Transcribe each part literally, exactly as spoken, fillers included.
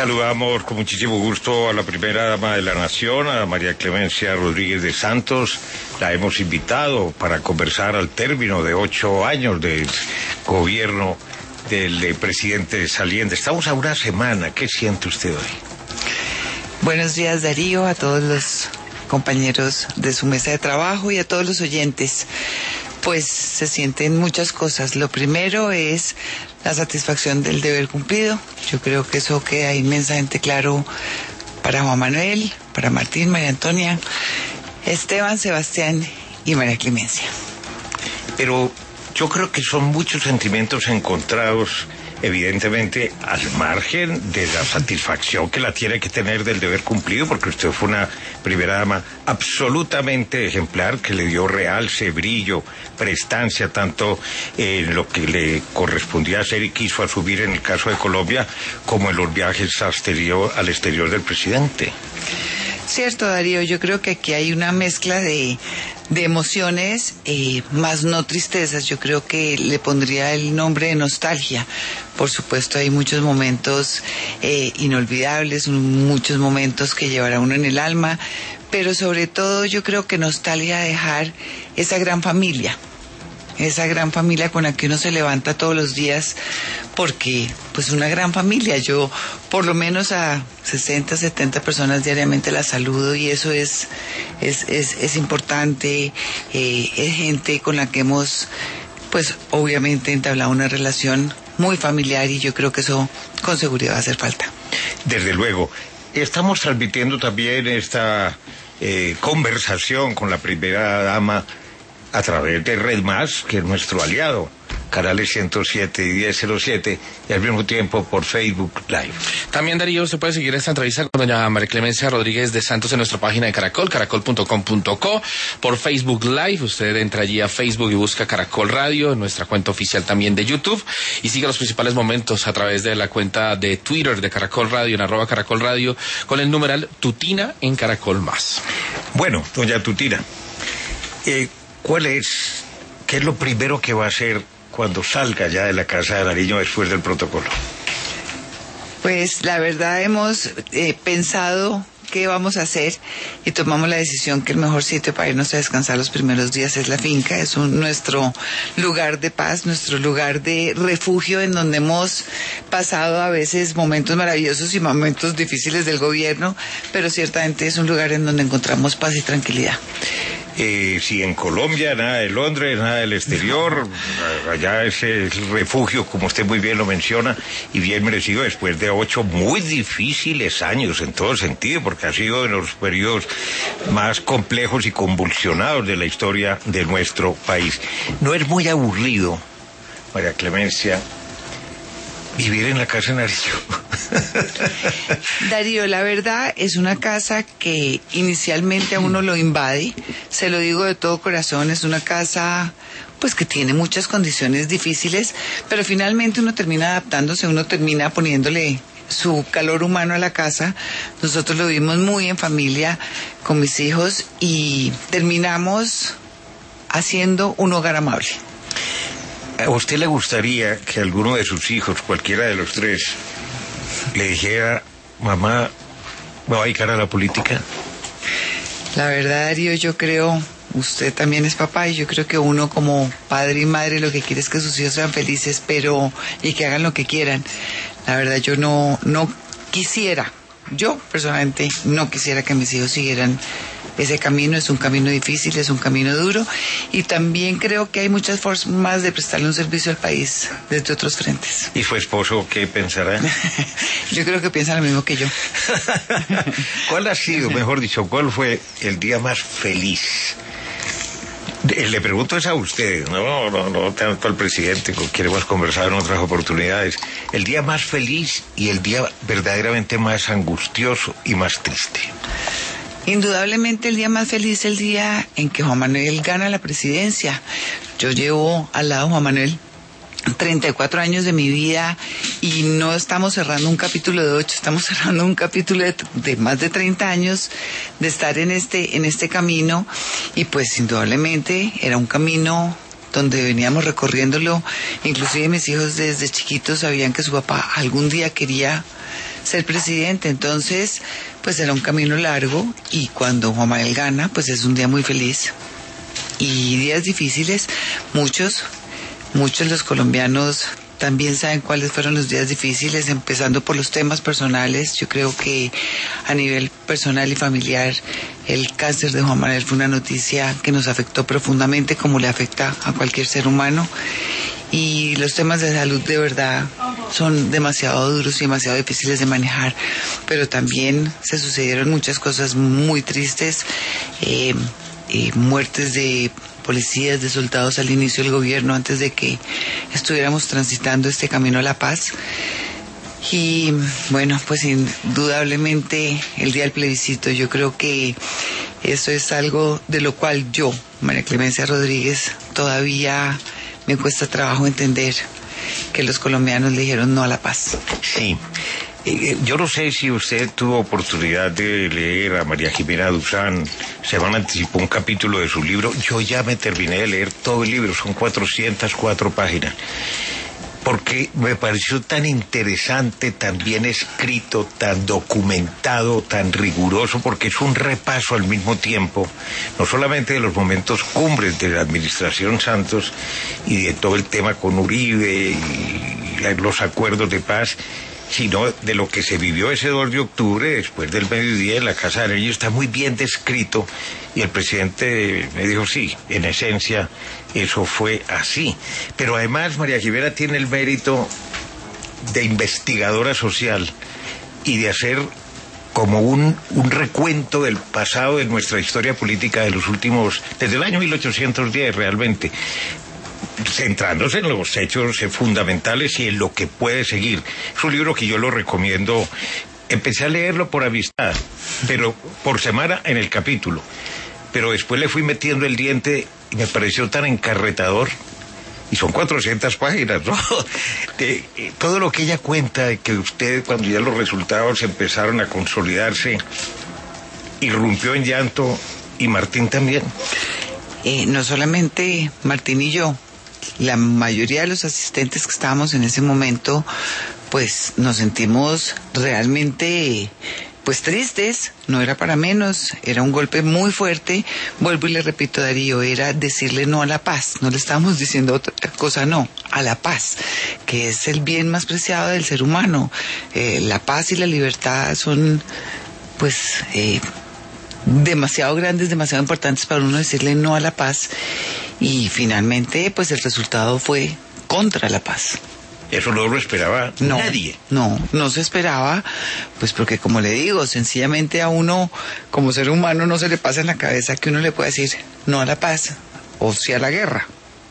Saludamos con muchísimo gusto a la primera dama de la Nación, a María Clemencia Rodríguez de Santos. La hemos invitado para conversar al término de ocho años del gobierno del eh, presidente saliente. Estamos a una semana. ¿Qué siente usted hoy? Buenos días, Darío, a todos los compañeros de su mesa de trabajo y a todos los oyentes. Pues se sienten muchas cosas. Lo primero es la satisfacción del deber cumplido. Yo creo que eso queda inmensamente claro para Juan Manuel, para Martín, María Antonia, Esteban, Sebastián y María Clemencia. Pero yo creo que son muchos sentimientos encontrados, evidentemente, al margen de la satisfacción que la tiene que tener del deber cumplido, porque usted fue una primera dama absolutamente ejemplar, que le dio realce, brillo, prestancia, tanto en lo que le correspondía hacer y quiso asumir en el caso de Colombia, como en los viajes exterior, al exterior del presidente. Cierto, Darío, yo creo que aquí hay una mezcla de, de emociones, eh, más no tristezas. Yo creo que le pondría el nombre de nostalgia. Por supuesto, hay muchos momentos eh, inolvidables, muchos momentos que llevará uno en el alma, pero sobre todo yo creo que nostalgia dejar esa gran familia. Esa gran familia con la que uno se levanta todos los días, porque pues una gran familia, yo por lo menos a sesenta, setenta personas diariamente las saludo y eso es es es, es importante, eh, es gente con la que hemos pues obviamente entablado una relación muy familiar y yo creo que eso con seguridad va a hacer falta. Desde luego. Estamos transmitiendo también esta eh, conversación con la primera dama a través de Red Más, que es nuestro aliado, canales ciento siete y diez cero siete, y al mismo tiempo por Facebook Live. También, Darío, se puede seguir esta entrevista con doña María Clemencia Rodríguez de Santos en nuestra página de Caracol, caracol punto com punto co, por Facebook Live. Usted entra allí a Facebook y busca Caracol Radio, nuestra cuenta oficial también de YouTube, y sigue los principales momentos a través de la cuenta de Twitter de Caracol Radio, en arroba Caracol Radio, con el numeral Tutina en Caracol Más. Bueno, doña Tutina, eh, ¿cuál es, qué es lo primero que va a hacer cuando salga ya de la Casa de Nariño después del protocolo? Pues la verdad hemos eh, pensado qué vamos a hacer y tomamos la decisión que el mejor sitio para irnos a descansar los primeros días es la finca. Es un, nuestro lugar de paz, nuestro lugar de refugio en donde hemos pasado a veces momentos maravillosos y momentos difíciles del gobierno, pero ciertamente es un lugar en donde encontramos paz y tranquilidad. Eh, si en Colombia nada de Londres, nada del exterior, allá es el refugio, como usted muy bien lo menciona, y bien merecido después de ocho muy difíciles años en todo sentido, porque ha sido de los periodos más complejos y convulsionados de la historia de nuestro país. ¿No es muy aburrido, María Clemencia, vivir en la Casa de Nariño? Darío, la verdad es una casa que inicialmente a uno lo invade, se lo digo de todo corazón, es una casa pues que tiene muchas condiciones difíciles, pero finalmente uno termina adaptándose, uno termina poniéndole su calor humano a la casa. Nosotros lo vivimos muy en familia con mis hijos y terminamos haciendo un hogar amable. ¿A usted le gustaría que alguno de sus hijos, cualquiera de los tres, le dijera, mamá, me voy a dedicar a la política? La verdad, Darío, yo creo, usted también es papá y yo creo que uno como padre y madre lo que quiere es que sus hijos sean felices, pero y que hagan lo que quieran. La verdad, yo no, no quisiera, yo personalmente no quisiera que mis hijos siguieran ese camino. Es un camino difícil, es un camino duro y también creo que hay muchas formas de prestarle un servicio al país desde otros frentes. ¿Y su esposo qué pensará? Yo creo que piensa lo mismo que yo. ¿Cuál ha sido, mejor dicho, cuál fue el día más feliz? Le pregunto es a usted, no, no, no tanto al presidente, con quien hemos conversado en otras oportunidades. El día más feliz y el día verdaderamente más angustioso y más triste. Indudablemente el día más feliz es el día en que Juan Manuel gana la presidencia. Yo llevo al lado de Juan Manuel treinta y cuatro años de mi vida y no estamos cerrando un capítulo de ocho, estamos cerrando un capítulo de, de más de treinta años de estar en este, en este camino y pues indudablemente era un camino donde veníamos recorriéndolo. Inclusive mis hijos desde chiquitos sabían que su papá algún día quería ser presidente. Entonces, pues era un camino largo y cuando Juan Manuel gana, pues es un día muy feliz. Y días difíciles, muchos, muchos los colombianos también saben cuáles fueron los días difíciles, empezando por los temas personales. Yo creo que a nivel personal y familiar, el cáncer de Juan Manuel fue una noticia que nos afectó profundamente, como le afecta a cualquier ser humano. Y los temas de salud de verdad son demasiado duros y demasiado difíciles de manejar, pero también se sucedieron muchas cosas muy tristes, eh, eh, muertes de policías, de soldados al inicio del gobierno, antes de que estuviéramos transitando este camino a la paz. Y bueno, pues indudablemente el día del plebiscito, yo creo que eso es algo de lo cual yo, María Clemencia Rodríguez, todavía me cuesta trabajo entender que los colombianos le dijeron no a la paz. Sí. Eh, yo no sé si usted tuvo oportunidad de leer a María Jimena Duzán. Se van a anticipar un capítulo de su libro. Yo ya me terminé de leer todo el libro, son cuatrocientas cuatro páginas. Porque me pareció tan interesante, tan bien escrito, tan documentado, tan riguroso, porque es un repaso al mismo tiempo, no solamente de los momentos cumbres de la administración Santos y de todo el tema con Uribe y los acuerdos de paz, sino de lo que se vivió ese dos de octubre, después del mediodía en la Casa de Nariño. Está muy bien descrito y el presidente me dijo, sí, en esencia eso fue así. Pero además María Jimena tiene el mérito de investigadora social y de hacer como un, un recuento del pasado de nuestra historia política de los últimos, desde el año mil ochocientos diez realmente, centrándose en los hechos fundamentales y en lo que puede seguir. Es un libro que yo lo recomiendo. Empecé a leerlo por amistad, pero por semana en el capítulo, pero después le fui metiendo el diente y me pareció tan encarretador. Y son cuatrocientas páginas, ¿no? De, eh, todo lo que ella cuenta, de que usted, cuando ya los resultados empezaron a consolidarse, irrumpió en llanto, y Martín también. Eh, no solamente Martín y yo, la mayoría de los asistentes que estábamos en ese momento, pues nos sentimos realmente pues tristes. No era para menos, era un golpe muy fuerte. Vuelvo y le repito, Darío, era decirle no a la paz. No le estábamos diciendo otra cosa, no, a la paz, que es el bien más preciado del ser humano. Eh, la paz y la libertad son pues eh, demasiado grandes, demasiado importantes para uno decirle no a la paz. Y finalmente pues el resultado fue contra la paz. Eso no lo esperaba no, nadie. No, no se esperaba, pues porque como le digo, sencillamente a uno como ser humano no se le pasa en la cabeza que uno le pueda decir no a la paz o sí a la guerra.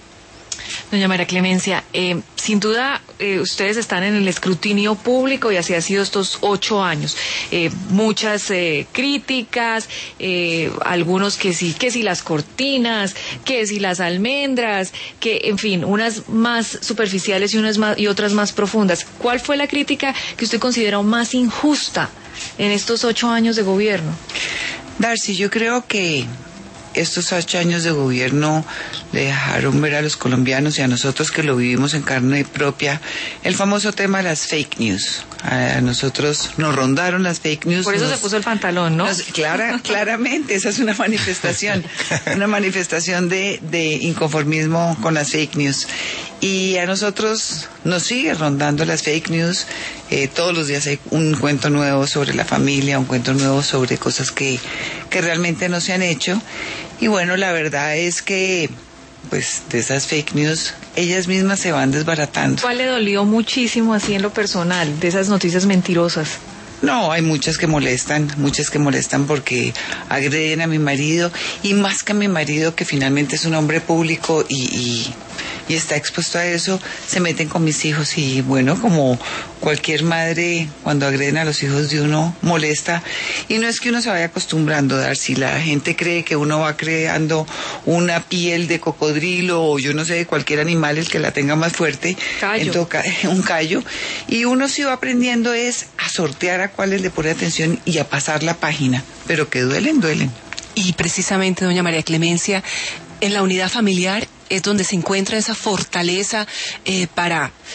Doña María Clemencia, eh, sin duda eh, ustedes están en el escrutinio público y así ha sido estos ocho años. Eh, muchas eh, críticas, eh, algunos que sí, que si las cortinas, que si las almendras, que en fin, unas más superficiales y unas más y otras más profundas. ¿Cuál fue la crítica que usted consideró más injusta en estos ocho años de gobierno? Darcy, yo creo que estos ocho años de gobierno le dejaron ver a los colombianos y a nosotros que lo vivimos en carne propia el famoso tema de las fake news. A nosotros nos rondaron las fake news. Por eso nos, se puso el pantalón, ¿no? Nos, clara, claramente, esa es una manifestación, una manifestación de, de inconformismo con las fake news. Y a nosotros nos sigue rondando las fake news. Eh, todos los días hay un cuento nuevo sobre la familia, un cuento nuevo sobre cosas que, que realmente no se han hecho. Y bueno, la verdad es que pues de esas fake news ellas mismas se van desbaratando. ¿Cuál le dolió muchísimo así en lo personal de esas noticias mentirosas? No, hay muchas que molestan, muchas que molestan porque agreden a mi marido, y más que a mi marido, que finalmente es un hombre público y, y, y está expuesto a eso, se meten con mis hijos. Y bueno, como cualquier madre, cuando agreden a los hijos de uno, molesta. Y no es que uno se vaya acostumbrando, Darcy, la gente cree que uno va creando una piel de cocodrilo o yo no sé, de cualquier animal, el que la tenga más fuerte, callo. Toca, un callo, y uno sí va aprendiendo es a sortear a cuáles le pone atención y a pasar la página, pero que duelen, duelen. Y precisamente, doña María Clemencia, en la unidad familiar es donde se encuentra esa fortaleza eh, para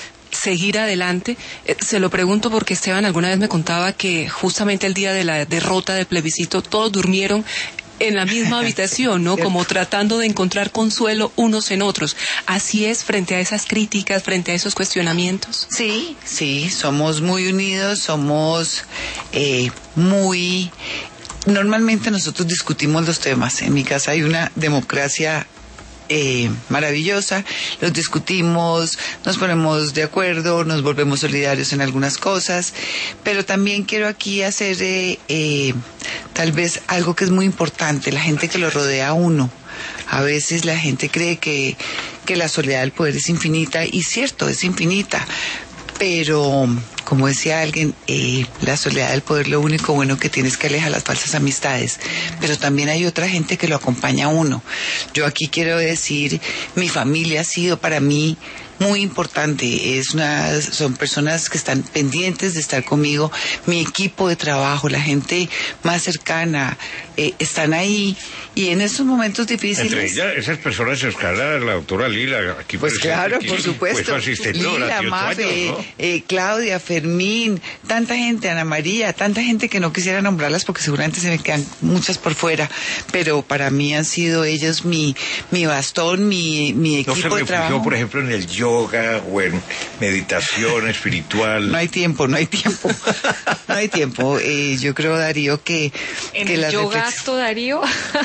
seguir adelante. Eh, se lo pregunto porque Esteban alguna vez me contaba que justamente el día de la derrota del plebiscito todos durmieron en la misma habitación, ¿no? Como tratando de encontrar consuelo unos en otros. ¿Así es frente a esas críticas, frente a esos cuestionamientos? Sí, sí, somos muy unidos, somos eh, muy... Normalmente nosotros discutimos los temas. En mi casa hay una democracia Eh, maravillosa, los discutimos, nos ponemos de acuerdo, nos volvemos solidarios en algunas cosas, pero también quiero aquí hacer eh, eh, tal vez algo que es muy importante, la gente que lo rodea a uno. A veces la gente cree que, que la soledad del poder es infinita, y cierto, es infinita, pero como decía alguien, eh, la soledad del poder lo único bueno que tiene es que aleja las falsas amistades, pero también hay otra gente que lo acompaña a uno. Yo aquí quiero decir, mi familia ha sido para mí muy importante, es una, son personas que están pendientes de estar conmigo, mi equipo de trabajo, la gente más cercana, eh, están ahí, y en estos momentos difíciles... Entre ellas, esas personas se escala la doctora Lila, aquí pues presente, claro, que por supuesto, fue su asistente Lila, durante ocho Mafe, años, ¿no? eh, Claudia, Fermín, tanta gente, Ana María, tanta gente que no quisiera nombrarlas porque seguramente se me quedan muchas por fuera, pero para mí han sido ellos mi, mi bastón, mi, mi equipo ¿No se de refugió, trabajo? por ejemplo, en el yoga o en meditación espiritual? No hay tiempo, no hay tiempo, no hay tiempo. Eh, yo creo, Darío, que... ¿En que el las yoga reflex- acto, Darío?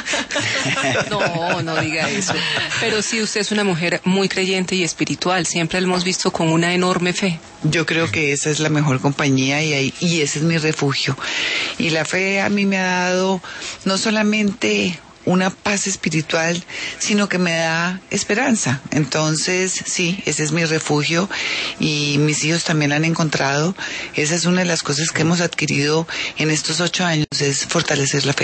No, no diga eso. Pero sí, usted es una mujer muy creyente y espiritual. Siempre la hemos visto con una enorme fe. Yo creo que esa es la mejor compañía y, ahí, y ese es mi refugio. Y la fe a mí me ha dado no solamente una paz espiritual, sino que me da esperanza. Entonces, sí, ese es mi refugio y mis hijos también han encontrado. Esa es una de las cosas que hemos adquirido en estos ocho años, es fortalecer la fe.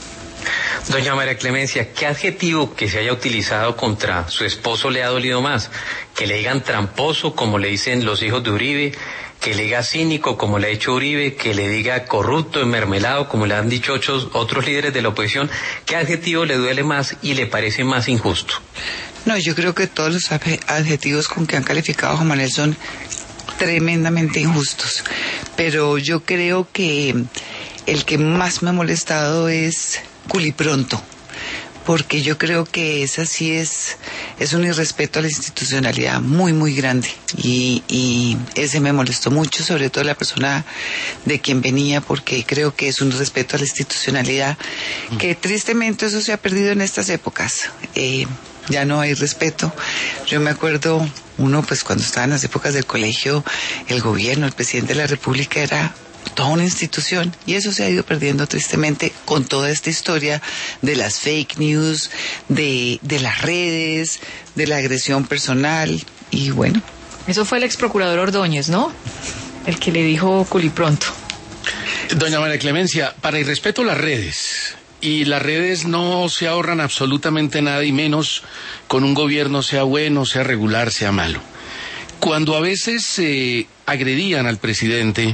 Doña María Clemencia, ¿qué adjetivo que se haya utilizado contra su esposo le ha dolido más? Que le digan tramposo, como le dicen los hijos de Uribe, que le diga cínico, como le ha dicho Uribe, que le diga corrupto, enmermelado, como le han dicho otros, otros líderes de la oposición. ¿Qué adjetivo le duele más y le parece más injusto? No, yo creo que todos los adjetivos con que han calificado a Juan Manuel son tremendamente injustos, pero yo creo que el que más me ha molestado es culipronto, porque yo creo que esa sí es, es un irrespeto a la institucionalidad muy, muy grande, y, y ese me molestó mucho, sobre todo la persona de quien venía, porque creo que es un respeto a la institucionalidad, que tristemente eso se ha perdido en estas épocas. Eh, ya no hay respeto. Yo me acuerdo, uno pues cuando estaba en las épocas del colegio, el gobierno, el presidente de la República era toda una institución, y eso se ha ido perdiendo tristemente con toda esta historia de las fake news, de, de las redes, de la agresión personal, y bueno. Eso fue el ex procurador Ordóñez, ¿no? El que le dijo culipronto. Doña María Clemencia, para el respeto a las redes, y las redes no se ahorran absolutamente nada, y menos con un gobierno, sea bueno, sea regular, sea malo. Cuando a veces eh, agredían al presidente,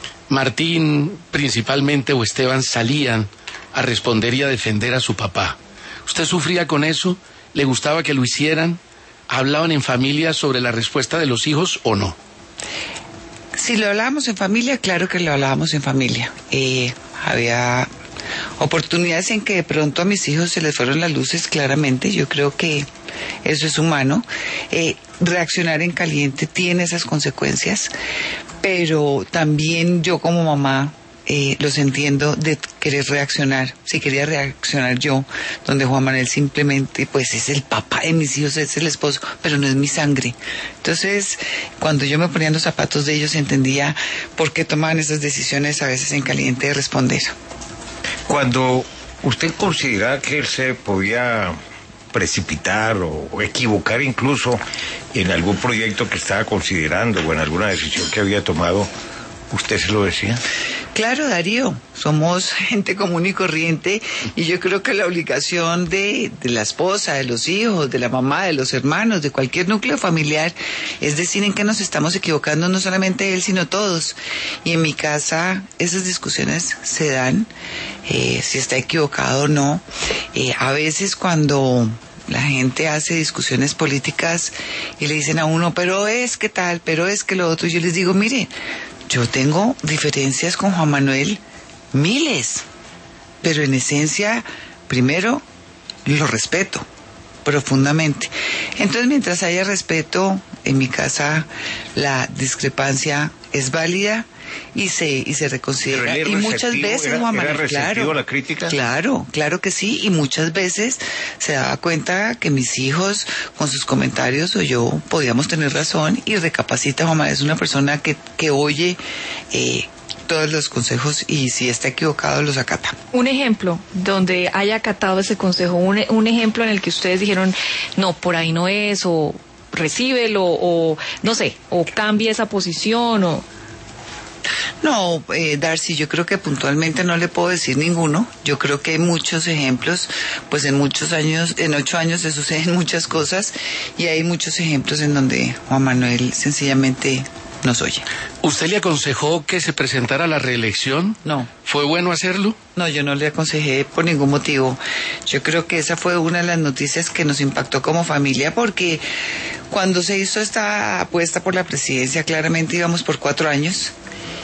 Martín principalmente o Esteban salían a responder y a defender a su papá. ¿Usted sufría con eso? ¿Le gustaba que lo hicieran? ¿Hablaban en familia sobre la respuesta de los hijos o no? Si lo hablábamos en familia, claro que lo hablábamos en familia. Eh, había oportunidades en que de pronto a mis hijos se les fueron las luces, claramente. Yo creo que eso es humano. Eh, reaccionar en caliente tiene esas consecuencias, pero también yo como mamá eh, los entiendo de querer reaccionar. Si quería reaccionar yo, donde Juan Manuel simplemente pues es el papá de mis hijos, es el esposo, pero no es mi sangre. Entonces, cuando yo me ponía en los zapatos de ellos, entendía por qué tomaban esas decisiones a veces en caliente de responder. Cuando usted considera que él se podía precipitar o, o equivocar incluso en algún proyecto que estaba considerando o en alguna decisión que había tomado, ¿usted se lo decía? Claro, Darío, somos gente común y corriente, y yo creo que la obligación de, de la esposa, de los hijos, de la mamá, de los hermanos, de cualquier núcleo familiar, es decir en que nos estamos equivocando, no solamente él, sino todos. Y en mi casa esas discusiones se dan, eh, si está equivocado o no. Eh, a veces cuando... la gente hace discusiones políticas y le dicen a uno, pero es que tal, pero es que lo otro. Yo les digo, mire, yo tengo diferencias con Juan Manuel, miles, pero en esencia, primero, lo respeto profundamente. Entonces, mientras haya respeto, en mi casa la discrepancia es válida y se y se reconsidera. Y muchas veces, Juan Manuel, claro, la crítica. Claro, claro que sí, y muchas veces se daba cuenta que mis hijos con sus comentarios o yo podíamos tener razón y recapacita. Juan Manuel es una persona que, que oye eh, todos los consejos y si está equivocado los acata. Un ejemplo donde haya acatado ese consejo, un, un ejemplo en el que ustedes dijeron, no, por ahí no es, o recíbelo, o no sé, o cambia esa posición, o... No, eh, Darcy, yo creo que puntualmente no le puedo decir ninguno. Yo creo que hay muchos ejemplos, pues en muchos años, en ocho años se suceden muchas cosas y hay muchos ejemplos en donde Juan Manuel sencillamente nos oye. ¿Usted le aconsejó que se presentara a la reelección? No. ¿Fue bueno hacerlo? No, yo no le aconsejé por ningún motivo. Yo creo que esa fue una de las noticias que nos impactó como familia, porque cuando se hizo esta apuesta por la presidencia, claramente íbamos por cuatro años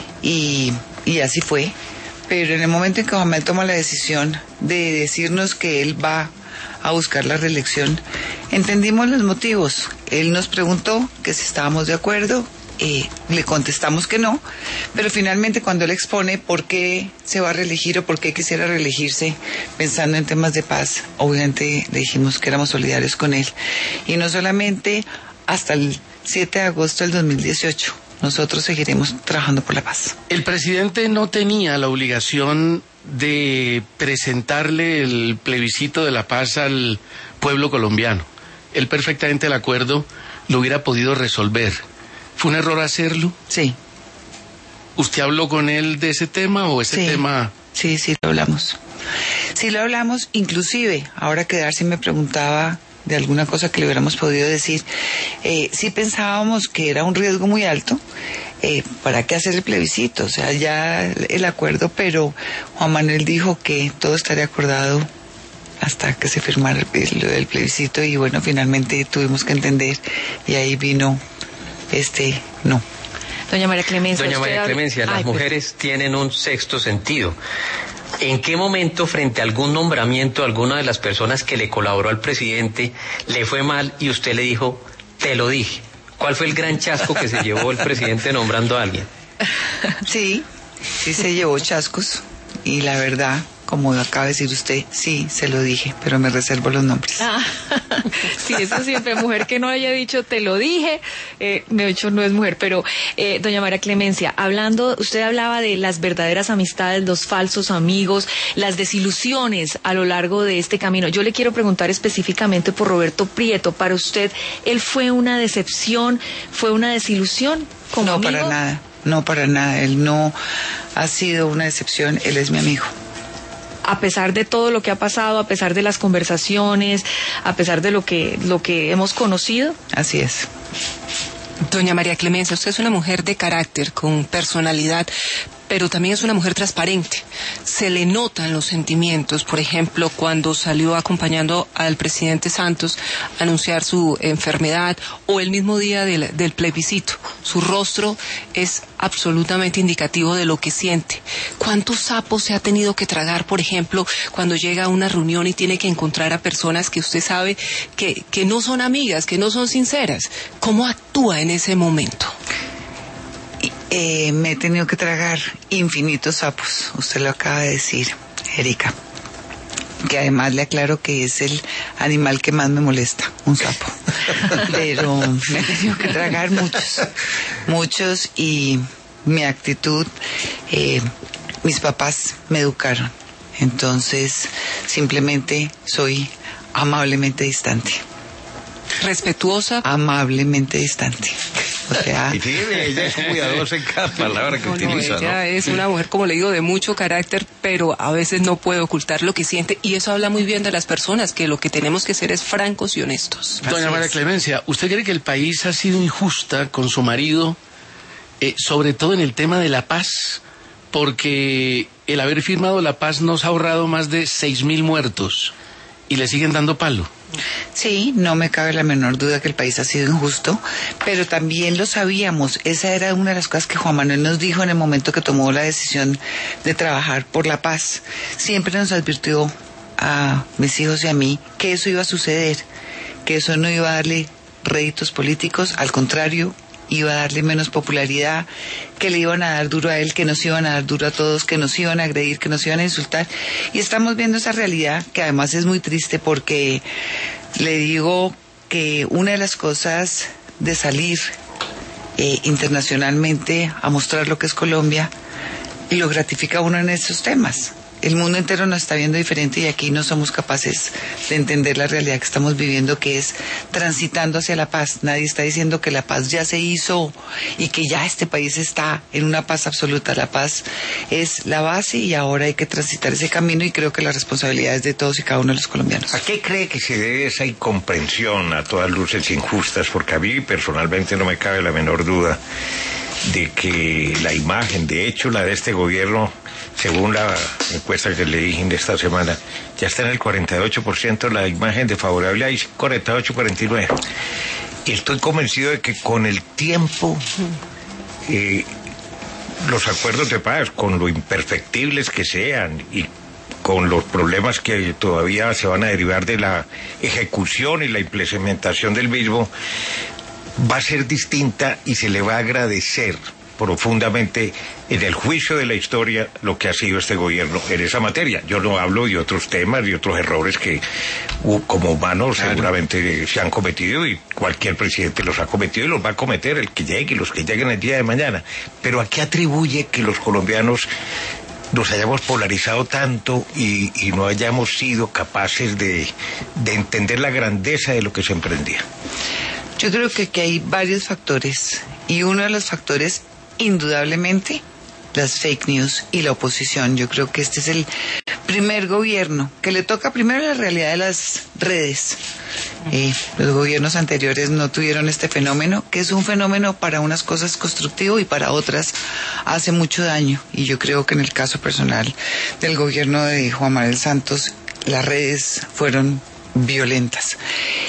y, y así fue. Pero en el momento en que Juan Manuel toma la decisión de decirnos que él va a buscar la reelección, entendimos los motivos. Él nos preguntó que si estábamos de acuerdo. Eh, le contestamos que no, pero finalmente cuando él expone por qué se va a reelegir o por qué quisiera reelegirse pensando en temas de paz, obviamente le dijimos que éramos solidarios con él. Y no solamente hasta el siete de agosto del dos mil dieciocho, nosotros seguiremos trabajando por la paz. El presidente no tenía la obligación de presentarle el plebiscito de la paz al pueblo colombiano. Él perfectamente el acuerdo lo hubiera podido resolver. ¿Fue un error hacerlo? Sí. ¿Usted habló con él de ese tema o ese sí, tema? Sí, sí lo hablamos. Sí lo hablamos, inclusive, ahora que Darcy me preguntaba de alguna cosa que le hubiéramos podido decir, eh, sí pensábamos que era un riesgo muy alto, eh, ¿para qué hacer el plebiscito? O sea, ya el acuerdo, pero Juan Manuel dijo que todo estaría acordado hasta que se firmara el, el plebiscito y bueno, finalmente tuvimos que entender y ahí vino este no. Doña María Clemencia. Doña María habla... Clemencia, las Ay, mujeres pues... tienen un sexto sentido. ¿En qué momento, frente a algún nombramiento, alguna de las personas que le colaboró al presidente, le fue mal y usted le dijo, te lo dije? ¿Cuál fue el gran chasco que se llevó el presidente nombrando a alguien? Sí, sí se llevó chascos y la verdad, como acaba de decir usted, sí, se lo dije, pero me reservo los nombres. Ah, sí, eso siempre, mujer que no haya dicho te lo dije, eh, de hecho no es mujer, pero eh, doña María Clemencia, hablando, usted hablaba de las verdaderas amistades, los falsos amigos, las desilusiones a lo largo de este camino. Yo le quiero preguntar específicamente por Roberto Prieto. Para usted, ¿él fue una decepción, fue una desilusión como No, amigo? para nada, no para nada, él no ha sido una decepción, él es mi amigo. A pesar de todo lo que ha pasado, a pesar de las conversaciones, a pesar de lo que, lo que hemos conocido. Así es. Doña María Clemencia, usted es una mujer de carácter, con personalidad, pero también es una mujer transparente. Se le notan los sentimientos, por ejemplo, cuando salió acompañando al presidente Santos a anunciar su enfermedad o el mismo día del, del plebiscito. Su rostro es absolutamente indicativo de lo que siente. ¿Cuántos sapos se ha tenido que tragar, por ejemplo, cuando llega a una reunión y tiene que encontrar a personas que usted sabe que, que no son amigas, que no son sinceras? ¿Cómo actúa en ese momento? Eh, me he tenido que tragar infinitos sapos, usted lo acaba de decir, Erika, que además le aclaro que es el animal que más me molesta, un sapo, pero me he tenido que tragar muchos, muchos y mi actitud, eh, mis papás me educaron, entonces simplemente soy amablemente distante. Respetuosa. Amablemente distante. O sea, y fíjate, ella es cuidadosa en cada palabra que no, utiliza, no, ella ¿no? es una mujer, como le digo, de mucho carácter, pero a veces no puede ocultar lo que siente, y eso habla muy bien de las personas, que lo que tenemos que ser es francos y honestos. Doña María Clemencia, ¿usted cree que el país ha sido injusta con su marido, eh, sobre todo en el tema de la paz? Porque el haber firmado la paz nos ha ahorrado más de seis mil muertos y le siguen dando palo. Sí, no me cabe la menor duda que el país ha sido injusto, pero también lo sabíamos. Esa era una de las cosas que Juan Manuel nos dijo en el momento que tomó la decisión de trabajar por la paz. Siempre nos advirtió a mis hijos y a mí que eso iba a suceder, que eso no iba a darle réditos políticos, al contrario, iba a darle menos popularidad, que le iban a dar duro a él, que nos iban a dar duro a todos, que nos iban a agredir, que nos iban a insultar. Y estamos viendo esa realidad, que además es muy triste, porque le digo que una de las cosas de salir eh, internacionalmente a mostrar lo que es Colombia, y lo gratifica uno en estos temas. El mundo entero nos está viendo diferente y aquí no somos capaces de entender la realidad que estamos viviendo, que es transitando hacia la paz. Nadie está diciendo que la paz ya se hizo y que ya este país está en una paz absoluta. La paz es la base y ahora hay que transitar ese camino, y creo que la responsabilidad es de todos y cada uno de los colombianos. ¿A qué cree que se debe esa incomprensión a todas luces injustas? Porque a mí personalmente no me cabe la menor duda de que la imagen, de hecho la de este gobierno, según la encuesta que leí esta semana, ya está en el cuarenta y ocho por ciento la imagen de favorable, ahí cuarenta y ocho, cuarenta y nueve. Y estoy convencido de que con el tiempo eh, los acuerdos de paz, con lo imperfectibles que sean y con los problemas que todavía se van a derivar de la ejecución y la implementación del mismo, va a ser distinta y se le va a agradecer profundamente en el juicio de la historia lo que ha sido este gobierno en esa materia. Yo no hablo de otros temas, de otros errores que uh, como humanos claro. seguramente se han cometido, y cualquier presidente los ha cometido y los va a cometer, el que llegue y los que lleguen el día de mañana. Pero ¿a qué atribuye que los colombianos nos hayamos polarizado tanto y, y no hayamos sido capaces de, de entender la grandeza de lo que se emprendía? Yo creo que aquí hay varios factores, y uno de los factores, indudablemente, las fake news y la oposición. Yo creo que este es el primer gobierno que le toca primero la realidad de las redes. Eh, los gobiernos anteriores no tuvieron este fenómeno, que es un fenómeno para unas cosas constructivo y para otras hace mucho daño. Y yo creo que en el caso personal del gobierno de Juan Manuel Santos, las redes fueron violentas.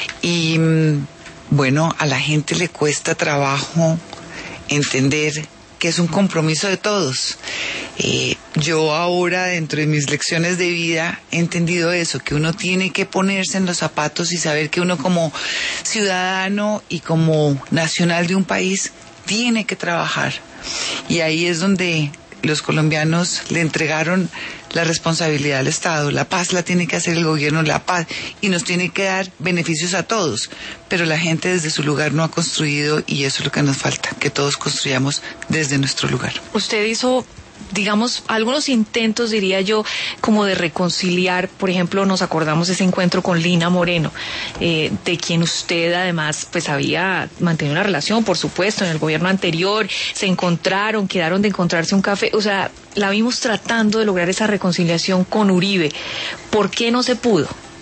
Y bueno, a la gente le cuesta trabajo entender que es un compromiso de todos. Eh, yo ahora, dentro de mis lecciones de vida, he entendido eso, que uno tiene que ponerse en los zapatos y saber que uno como ciudadano y como nacional de un país tiene que trabajar. Y ahí es donde los colombianos le entregaron la responsabilidad al Estado. La paz la tiene que hacer el gobierno, la paz, y nos tiene que dar beneficios a todos, pero la gente desde su lugar no ha construido, y eso es lo que nos falta, que todos construyamos desde nuestro lugar. Usted hizo, digamos, algunos intentos, diría yo, como de reconciliar. Por ejemplo, nos acordamos de ese encuentro con Lina Moreno, eh, de quien usted además pues había mantenido una relación, por supuesto, en el gobierno anterior. Se encontraron, quedaron de encontrarse un café, o sea, la vimos tratando de lograr esa reconciliación con Uribe. ¿Por qué no se pudo?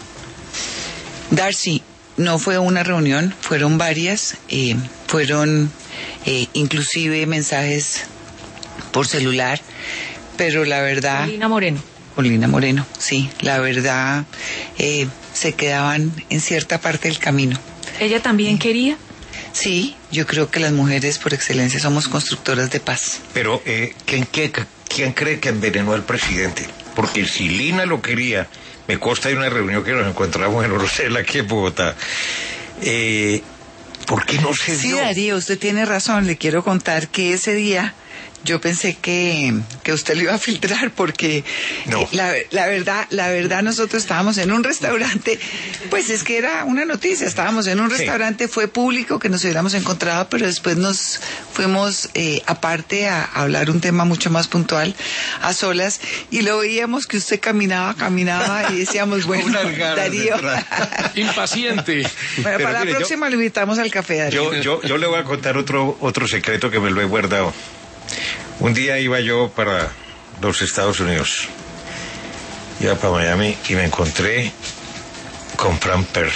Darcy, no fue una reunión, fueron varias, eh, fueron eh, inclusive mensajes por celular, pero la verdad... Con Lina Moreno. Con Lina Moreno, sí, la verdad eh, se quedaban en cierta parte del camino. ¿Ella también quería? Sí, yo creo que las mujeres por excelencia somos constructoras de paz. Pero, eh, ¿quién, quién, ¿quién cree que envenenó al presidente? Porque si Lina lo quería, me consta de una reunión que nos encontramos en Orosel, aquí en Bogotá, eh, ¿por qué no se sí, dio? Sí, Darío, usted tiene razón, le quiero contar que ese día yo pensé que, que usted lo iba a filtrar, porque no. eh, la, la verdad, la verdad nosotros estábamos en un restaurante, pues es que era una noticia, estábamos en un restaurante, sí. Fue público que nos hubiéramos encontrado, pero después nos fuimos eh, aparte a, a hablar un tema mucho más puntual, a solas, y lo veíamos que usted caminaba, caminaba, y decíamos, bueno, Darío. Impaciente. Bueno, para mire, la próxima yo, lo invitamos al café, Darío. Yo, yo, yo le voy a contar otro, otro secreto que me lo he guardado. Un día iba yo para los Estados Unidos, iba para Miami, y me encontré con Fran Per.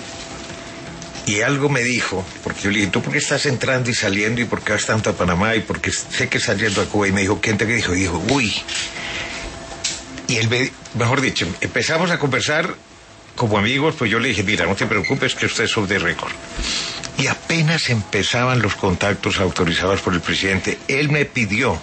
Y algo me dijo, porque yo le dije, ¿tú por qué estás entrando y saliendo, y por qué vas tanto a Panamá, y por qué sé que estás yendo a Cuba? Y me dijo, ¿quién te dijo? Y dijo, uy. Y él, me, mejor dicho, empezamos a conversar como amigos, pues yo le dije, mira, no te preocupes que usted es off the record. Y apenas empezaban los contactos autorizados por el presidente, él me pidió,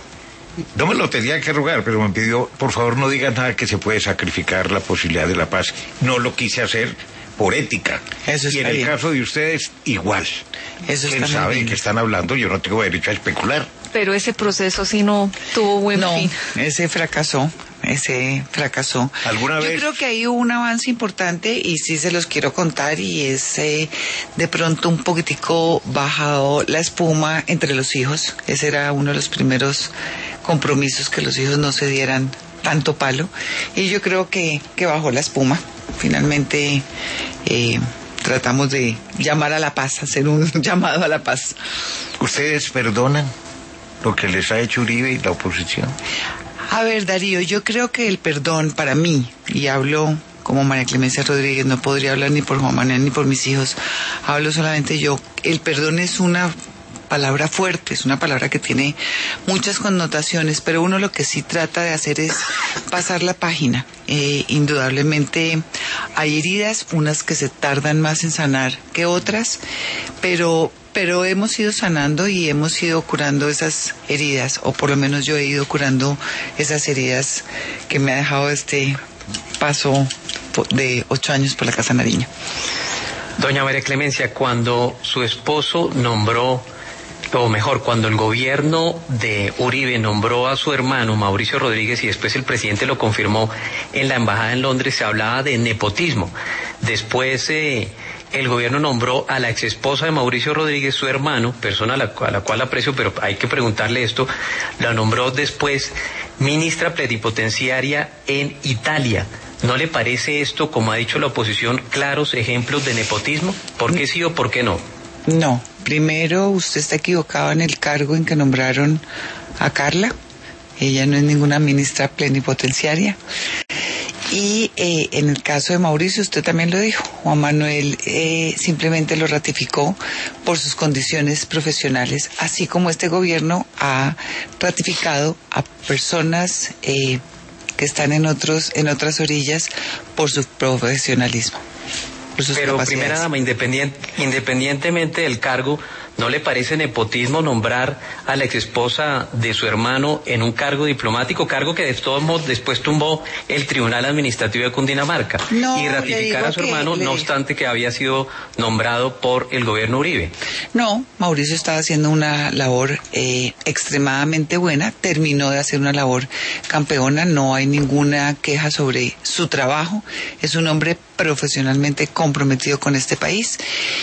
no me lo tenía que rogar, pero me pidió, por favor no digas nada que se puede sacrificar la posibilidad de la paz. No lo quise hacer por ética. Eso y en el bien. caso de ustedes, igual. Eso ¿Quién está sabe bien. de qué están hablando? Yo no tengo derecho a especular. Pero ese proceso sí no tuvo buen No, fin. ese fracasó, ese fracasó. ¿Alguna Yo vez? creo que hay un avance importante y sí se los quiero contar y es eh, de pronto un poquitico bajado la espuma entre los hijos. Ese era uno de los primeros compromisos, que los hijos no se dieran tanto palo y yo creo que, que bajó la espuma. Finalmente eh, tratamos de llamar a la paz, hacer un llamado a la paz. ¿Ustedes perdonan lo que les ha hecho Uribe y la oposición? A ver, Darío, yo creo que el perdón para mí, y hablo como María Clemencia Rodríguez, no podría hablar ni por Juan Manuel ni por mis hijos, hablo solamente yo, el perdón es una palabra fuerte, es una palabra que tiene muchas connotaciones, pero uno lo que sí trata de hacer es pasar la página. Eh, indudablemente hay heridas, unas que se tardan más en sanar que otras, pero pero hemos ido sanando y hemos ido curando esas heridas, o por lo menos yo he ido curando esas heridas que me ha dejado este paso de ocho años por la Casa Nariño. Doña María Clemencia, cuando su esposo nombró, o mejor, cuando el gobierno de Uribe nombró a su hermano Mauricio Rodríguez y después el presidente lo confirmó en la embajada en Londres, se hablaba de nepotismo. Después eh, el gobierno nombró a la exesposa de Mauricio Rodríguez, su hermano, persona a la, a la cual aprecio, pero hay que preguntarle esto, la nombró después ministra plenipotenciaria en Italia. ¿No le parece esto, como ha dicho la oposición, claros ejemplos de nepotismo? ¿Por qué sí o por qué no? No, primero usted está equivocado en el cargo en que nombraron a Carla. Ella no es ninguna ministra plenipotenciaria. Y eh, en el caso de Mauricio, usted también lo dijo, Juan Manuel eh, simplemente lo ratificó por sus condiciones profesionales, así como este gobierno ha ratificado a personas eh, que están en otros en otras orillas por su profesionalismo. Pero primera dama, independient, independientemente del cargo, ¿no le parece nepotismo nombrar a la exesposa de su hermano en un cargo diplomático, cargo que de todos modos después tumbó el Tribunal Administrativo de Cundinamarca, no, y ratificar a su hermano, le... no obstante que había sido nombrado por el gobierno Uribe? No, Mauricio estaba haciendo una labor eh, extremadamente buena, terminó de hacer una labor campeona, no hay ninguna queja sobre su trabajo, es un hombre profesionalmente comprometido con este país.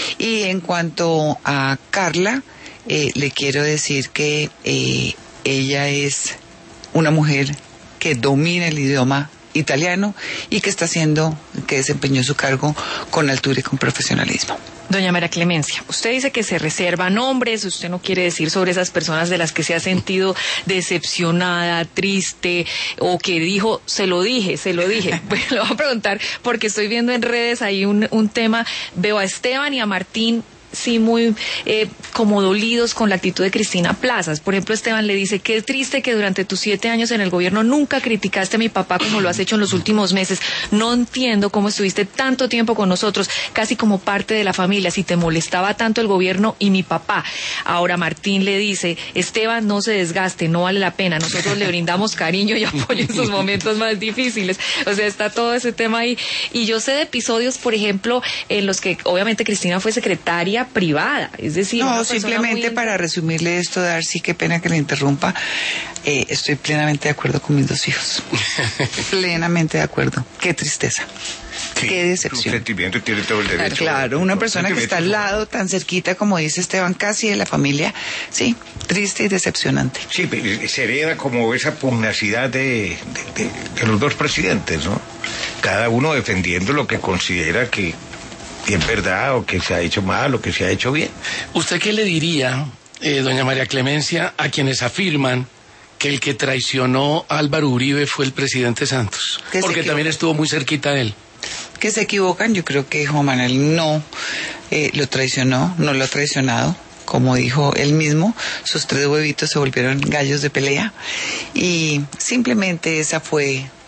Y en cuanto a Carla, eh, le quiero decir que eh, ella es una mujer que domina el idioma italiano y que está haciendo, que desempeñó su cargo con altura y con profesionalismo. Doña María Clemencia, usted dice que se reserva nombres, usted no quiere decir sobre esas personas de las que se ha sentido decepcionada, triste, o que dijo, se lo dije, se lo dije. Pues lo voy a preguntar porque estoy viendo en redes ahí un, un tema, veo a Esteban y a Martín sí muy eh, como dolidos con la actitud de Cristina Plazas. Por ejemplo, Esteban le dice, qué triste que durante tus siete años en el gobierno nunca criticaste a mi papá como lo has hecho en los últimos meses. No entiendo cómo estuviste tanto tiempo con nosotros, casi como parte de la familia, si te molestaba tanto el gobierno y mi papá. Ahora Martín le dice, Esteban, no se desgaste, no vale la pena, nosotros le brindamos cariño y apoyo en sus momentos más difíciles. O sea, está todo ese tema ahí. Y yo sé de episodios, por ejemplo, en los que obviamente Cristina fue secretaria privada, es decir, no, simplemente muy... para resumirle esto, Darcy, qué pena que le interrumpa, eh, estoy plenamente de acuerdo con mis dos hijos, plenamente de acuerdo, qué tristeza. Sí, qué decepción. Un sentimiento tiene todo el derecho. Claro, una persona que está al lado, tan cerquita como dice Esteban, casi de la familia, sí, triste y decepcionante. Sí, se hereda como esa pugnacidad de, de, de, de los dos presidentes, ¿no? Cada uno defendiendo lo que considera que que es verdad, o que se ha hecho mal, o que se ha hecho bien. ¿Usted qué le diría, eh, doña María Clemencia, a quienes afirman que el que traicionó a Álvaro Uribe fue el presidente Santos? Porque también estuvo muy cerquita de él. Que se equivocan, yo creo que Juan Manuel no eh, lo traicionó, no lo ha traicionado. Como dijo él mismo, sus tres huevitos se volvieron gallos de pelea. Y simplemente esa fue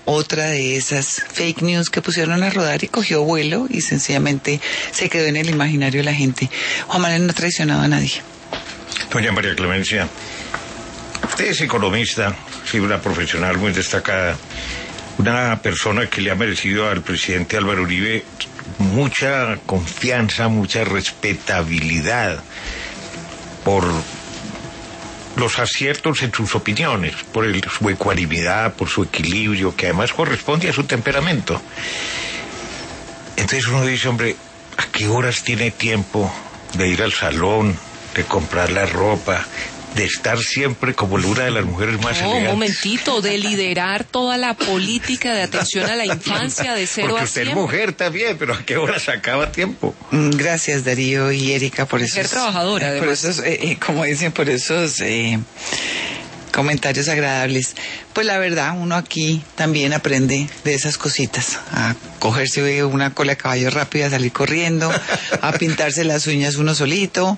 otra de esas fake news que pusieron a rodar y cogió vuelo y sencillamente se quedó en el imaginario de la gente. Juan Manuel no ha traicionado a nadie. Doña María Clemencia, usted es economista, sí, una profesional muy destacada, una persona que le ha merecido al presidente Álvaro Uribe mucha confianza, mucha respetabilidad por los aciertos en sus opiniones, por el, su ecuanimidad, por su equilibrio, que además corresponde a su temperamento. Entonces uno dice, hombre, ¿a qué horas tiene tiempo de ir al salón, de comprar la ropa, de estar siempre como una de las mujeres más no, elegantes? Un momentito, de liderar toda la política de atención a la infancia de cero Porque a usted cien. es mujer también, pero ¿a qué hora sacaba tiempo? Gracias, Darío y Erika, por esos... Mujer trabajadora, por además. esos, eh, eh, como dicen, por esos eh, comentarios agradables. Pues la verdad, uno aquí también aprende de esas cositas, a cogerse una cola de caballo rápida, a salir corriendo, a pintarse las uñas uno solito,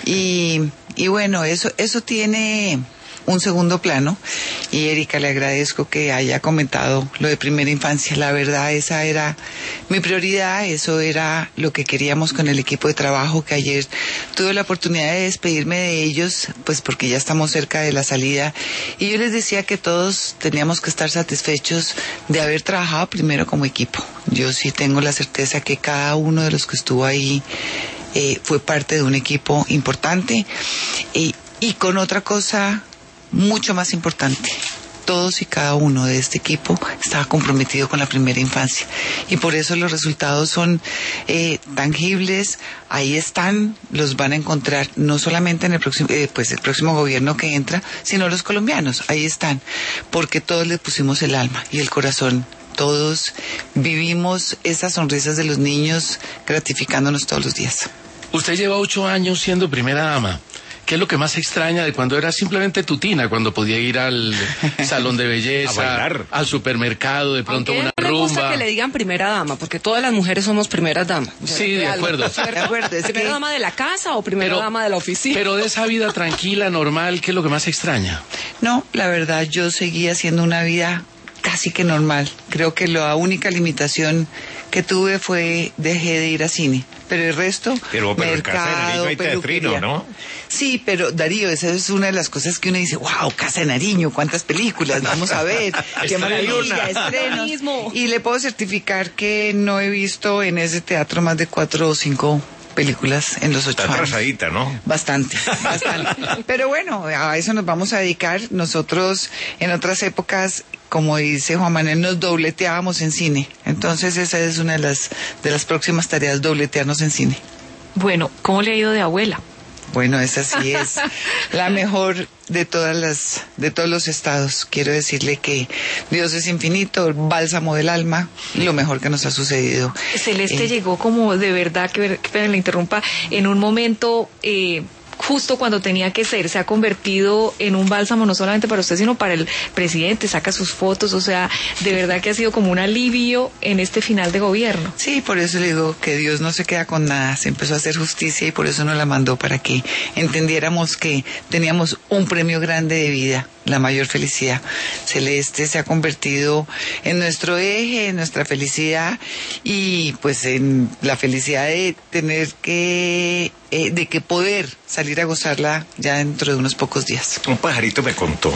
y, y bueno, eso, eso tiene un segundo plano, y Erika, le agradezco que haya comentado lo de primera infancia. La verdad, esa era mi prioridad, eso era lo que queríamos con el equipo de trabajo, que ayer tuve la oportunidad de despedirme de ellos, pues porque ya estamos cerca de la salida, y yo les decía que todos teníamos que estar satisfechos de haber trabajado primero como equipo. Yo sí tengo la certeza que cada uno de los que estuvo ahí eh, fue parte de un equipo importante, y, y con otra cosa mucho más importante, todos y cada uno de este equipo estaba comprometido con la primera infancia, y por eso los resultados son eh, tangibles. Ahí están, los van a encontrar no solamente en el próximo, eh, pues el próximo gobierno que entra, sino los colombianos. Ahí están, porque todos le pusimos el alma y el corazón. Todos vivimos esas sonrisas de los niños gratificándonos todos los días. Usted lleva ocho años siendo primera dama. ¿Qué es lo que más extraña de cuando era simplemente tutina, cuando podía ir al salón de belleza, A bailar, al supermercado, de pronto Aunque una a él le gusta rumba? que le digan primera dama, porque todas las mujeres somos primeras damas. Sí, de acuerdo. De acuerdo, es ¿Primera que- dama de la casa o primera Pero- dama de la oficina? Pero de esa vida tranquila, normal, ¿qué es lo que más extraña? No, la verdad, yo seguía haciendo una vida casi que normal. Creo que la única limitación que tuve fue dejé de ir a cine. Pero el resto, Pero- pero en Casa de Nariño hay peluquería. teatrino, ¿no? Sí, pero Darío, esa es una de las cosas que uno dice, wow, Casa de Nariño, cuántas películas, vamos a ver, qué maravilla, estrenos. Mismo. Y le puedo certificar que no he visto en ese teatro más de cuatro o cinco películas en los ocho Está años. atrasadita, ¿no? Bastante, bastante. Pero bueno, a eso nos vamos a dedicar. Nosotros en otras épocas, como dice Juan Manuel, nos dobleteábamos en cine. Entonces esa es una de las de las próximas tareas, dobletearnos en cine. Bueno, ¿cómo le ha ido de abuela? Bueno, esa sí es la mejor de todas las, de todos los estados. Quiero decirle que Dios es infinito, el bálsamo del alma, lo mejor que nos ha sucedido. Celeste Eh, llegó como de verdad, que, ver- que pena le interrumpa, en un momento eh, justo cuando tenía que ser, se ha convertido en un bálsamo no solamente para usted, sino para el presidente, saca sus fotos, o sea, de verdad que ha sido como un alivio en este final de gobierno. Sí, por eso le digo que Dios no se queda con nada, se empezó a hacer justicia y por eso nos la mandó, para que entendiéramos que teníamos un premio grande de vida, la mayor felicidad. Celeste se ha convertido en nuestro eje, en nuestra felicidad, y pues en la felicidad de tener que, eh, de que poder salir a gozarla ya dentro de unos pocos días. Un pajarito me contó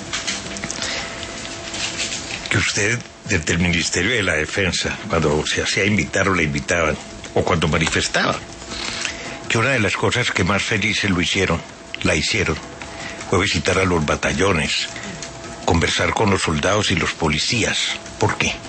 que usted, desde el Ministerio de la Defensa, cuando se hacía invitar o le invitaban, o cuando manifestaba, que una de las cosas que más felices lo hicieron, la hicieron, fue visitar a los batallones, conversar con los soldados y los policías. ¿Por qué?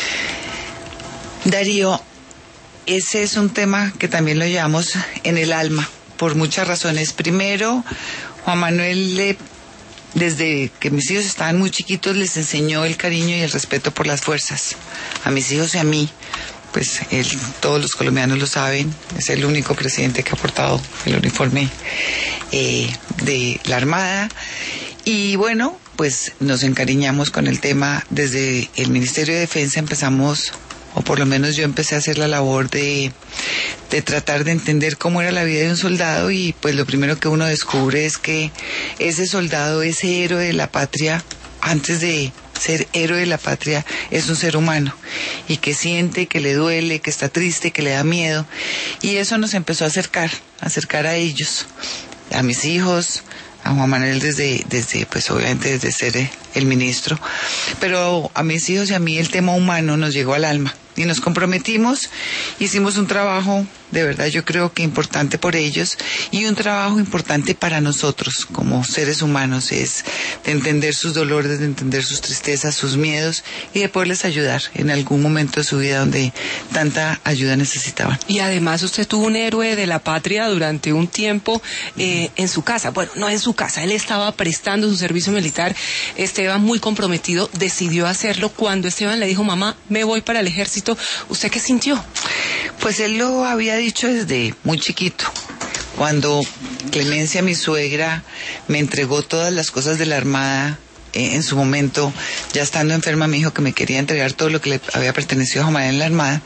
Darío, ese es un tema que también lo llevamos en el alma, por muchas razones. Primero, Juan Manuel, le, desde que mis hijos estaban muy chiquitos, les enseñó el cariño y el respeto por las fuerzas, a mis hijos y a mí. Pues él, todos los colombianos lo saben, es el único presidente que ha portado el uniforme eh, de la Armada. Y bueno, pues nos encariñamos con el tema. Desde el Ministerio de Defensa empezamos, o por lo menos yo empecé a hacer la labor de, de tratar de entender cómo era la vida de un soldado, y pues lo primero que uno descubre es que ese soldado, ese héroe de la patria, antes de ser héroe de la patria es un ser humano y que siente, que le duele, que está triste, que le da miedo. Y eso nos empezó a acercar, a acercar a ellos, a mis hijos, a Juan Manuel desde, desde pues obviamente desde ser el ministro, pero a mis hijos y a mí el tema humano nos llegó al alma. Y nos comprometimos, hicimos un trabajo, de verdad yo creo que importante por ellos, y un trabajo importante para nosotros como seres humanos, es de entender sus dolores, de entender sus tristezas, sus miedos, y de poderles ayudar en algún momento de su vida donde tanta ayuda necesitaban. Y además usted tuvo un héroe de la patria durante un tiempo eh, en su casa, bueno, no en su casa, él estaba prestando su servicio militar. Esteban, muy comprometido, decidió hacerlo. Cuando Esteban le dijo, mamá, me voy para el ejército, ¿usted qué sintió? Pues él lo había dicho desde muy chiquito. Cuando Clemencia, mi suegra, me entregó todas las cosas de la Armada, eh, en su momento, ya estando enferma, me dijo que me quería entregar todo lo que le había pertenecido a Juan Manuel en la Armada.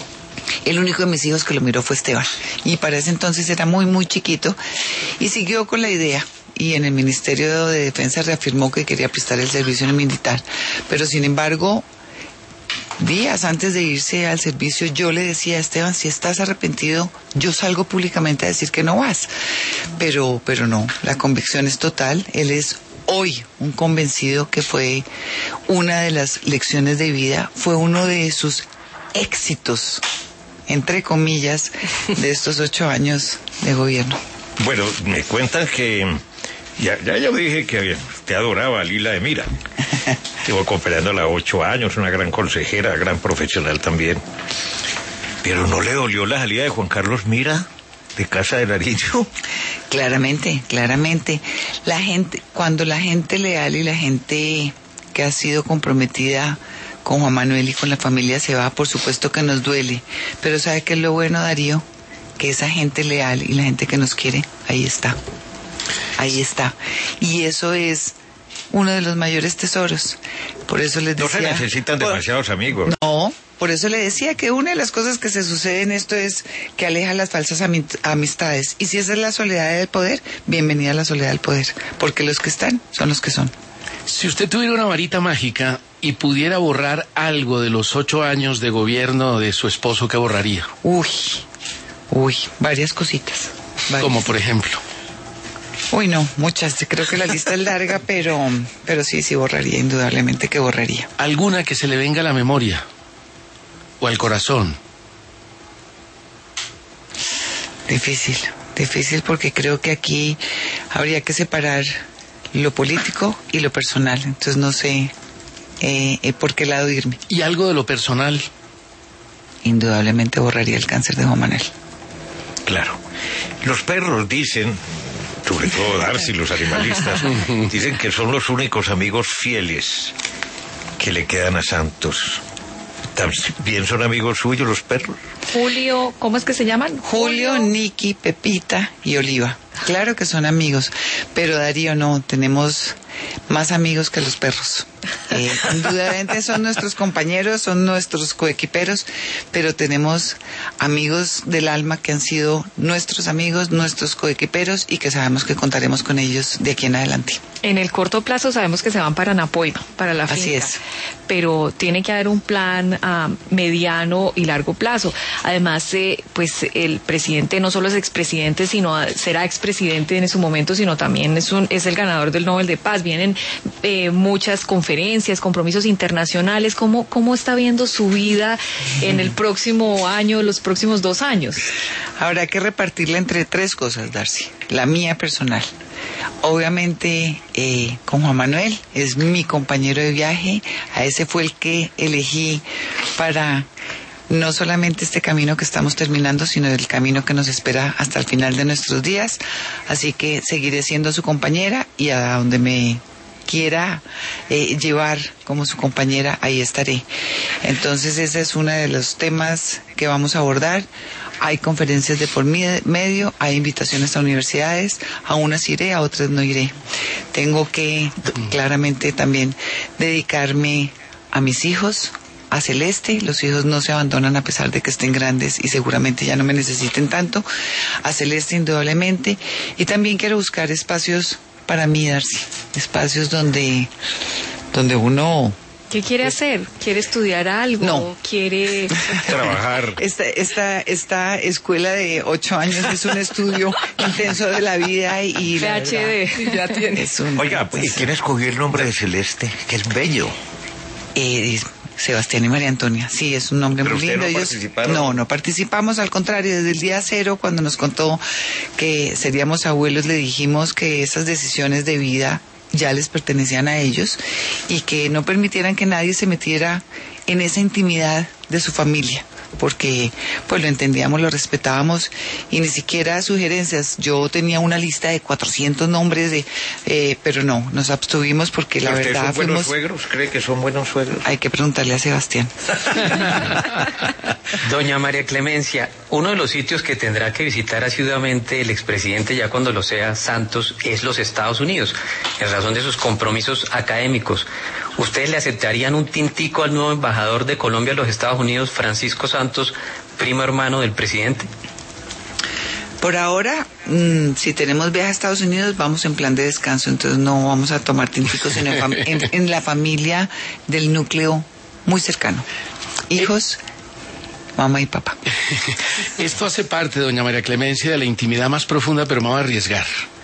El único de mis hijos que lo miró fue Esteban. Y para ese entonces era muy, muy chiquito. Y siguió con la idea. Y en el Ministerio de Defensa reafirmó que quería prestar el servicio en el militar. Pero sin embargo, días antes de irse al servicio, yo le decía a Esteban, si estás arrepentido, yo salgo públicamente a decir que no vas. Pero, pero no, la convicción es total. Él es hoy un convencido que fue una de las lecciones de vida, fue uno de sus éxitos, entre comillas, de estos ocho años de gobierno. Bueno, me cuentan que ya, ya yo dije que te adoraba Lila de Mira. Llevo cooperándola ocho años, una gran consejera, gran profesional también. Pero ¿no le dolió la salida de Juan Carlos Mira de Casa de Nariño? Claramente, claramente. La gente, cuando la gente leal y la gente que ha sido comprometida con Juan Manuel y con la familia se va, por supuesto que nos duele. Pero ¿sabe qué es lo bueno, Darío? Que esa gente leal y la gente que nos quiere, ahí está. Ahí está. Y eso es uno de los mayores tesoros. Por eso les decía... No se necesitan demasiados por, amigos. No, por eso le decía que una de las cosas que se sucede en esto es que aleja las falsas amistades. Y si esa es la soledad del poder, bienvenida a la soledad del poder. Porque los que están son los que son. Si usted tuviera una varita mágica y pudiera borrar algo de los ocho años de gobierno de su esposo, ¿qué borraría? Uy, uy, varias cositas. Varias. Como por ejemplo... Uy, no, muchas. Creo que la lista es larga, pero, pero sí, sí borraría, indudablemente que borraría. ¿Alguna que se le venga a la memoria o al corazón? Difícil, difícil porque creo que aquí habría que separar lo político y lo personal. Entonces no sé eh, por qué lado irme. ¿Y algo de lo personal? Indudablemente borraría el cáncer de Juan Manuel. Claro. Los perros dicen... sobre todo Darcy, los animalistas, dicen que son los únicos amigos fieles que le quedan a Santos. ¿También son amigos suyos los perros? Julio, ¿cómo es que se llaman? Julio, Julio, Nicky, Pepita y Oliva. Claro que son amigos, pero Darío no, tenemos más amigos que los perros. Eh, indudablemente son nuestros compañeros, son nuestros coequiperos, pero tenemos amigos del alma que han sido nuestros amigos, nuestros coequiperos y que sabemos que contaremos con ellos de aquí en adelante. En el corto plazo sabemos que se van para Napoima, para la finca. Así es. Pero tiene que haber un plan a mediano y largo plazo. Además, eh, pues el presidente no solo es expresidente, sino será expresidente en su momento, sino también es un es el ganador del Nobel de Paz. Vienen eh, muchas conferencias, compromisos internacionales. ¿Cómo, cómo está viendo su vida en el próximo año, los próximos dos años? Habrá que repartirla entre tres cosas, Darcy. La mía personal. Obviamente eh, con Juan Manuel, es mi compañero de viaje, a ese fue el que elegí para no solamente este camino que estamos terminando, sino el camino que nos espera hasta el final de nuestros días, así que seguiré siendo su compañera y a donde me quiera eh, llevar como su compañera, ahí estaré. Entonces ese es uno de los temas que vamos a abordar. Hay conferencias de por medio, hay invitaciones a universidades, a unas iré, a otras no iré. Tengo que claramente también dedicarme a mis hijos, a Celeste. Los hijos no se abandonan a pesar de que estén grandes y seguramente ya no me necesiten tanto. A Celeste indudablemente. Y también quiero buscar espacios para mí, Darcy, espacios donde donde uno... ¿Qué quiere hacer? ¿Quiere estudiar algo? No. ¿Quiere trabajar? Esta, esta, esta escuela de ocho años es un estudio intenso de la vida y... P H D? Ya tienes un... Oiga, ¿y quién escogió el nombre de Celeste? Que es bello. Eh, Sebastián y María Antonia, sí, es un nombre ¿Pero muy ustedes lindo. no Ellos- participaron? no, no participamos, al contrario, desde el día cero, cuando nos contó que seríamos abuelos, le dijimos que esas decisiones de vida ya les pertenecían a ellos y que no permitieran que nadie se metiera en esa intimidad de su familia, porque pues lo entendíamos, lo respetábamos y ni siquiera sugerencias. Yo tenía una lista de cuatrocientos nombres, de, eh, pero no, nos abstuvimos porque la ¿Ustedes verdad son buenos fuimos... suegros? ¿Cree que son buenos suegros? Hay que preguntarle a Sebastián. Doña María Clemencia, uno de los sitios que tendrá que visitar asiduamente el expresidente ya cuando lo sea Santos es los Estados Unidos, en razón de sus compromisos académicos. ¿Ustedes le aceptarían un tintico al nuevo embajador de Colombia a los Estados Unidos, Francisco Santos, primo hermano del presidente? Por ahora, mmm, si tenemos viaje a Estados Unidos, vamos en plan de descanso, entonces no vamos a tomar tinticos sino en, fam- en, en la familia del núcleo muy cercano. Hijos, mamá y papá. Esto hace parte, doña María Clemencia, de la intimidad más profunda, pero me voy a arriesgar.